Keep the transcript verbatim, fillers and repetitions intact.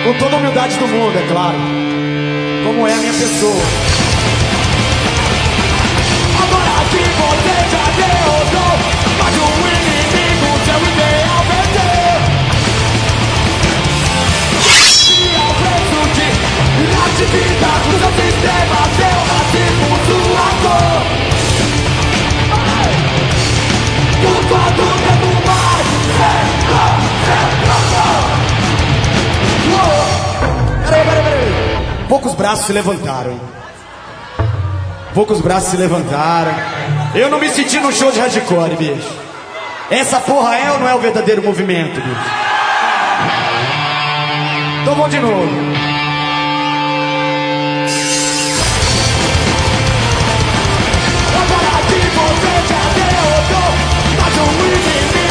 Com toda a humildade do mundo, é claro. Como é a minha pessoa. Agora que você já derrotou, mas o inimigo, seu ideal venceu. E ao preço de inatividade, o seu sistema, seu racismo, sua cor. Por quanto tempo mais Peraí, peraí, peraí. Poucos braços se levantaram, hein? Poucos braços se levantaram. Eu não me senti no show de hardcore, bicho. Essa porra é ou não é o verdadeiro movimento, bicho? Então vamos de novo. Agora que você já derrotou, mas o inimigo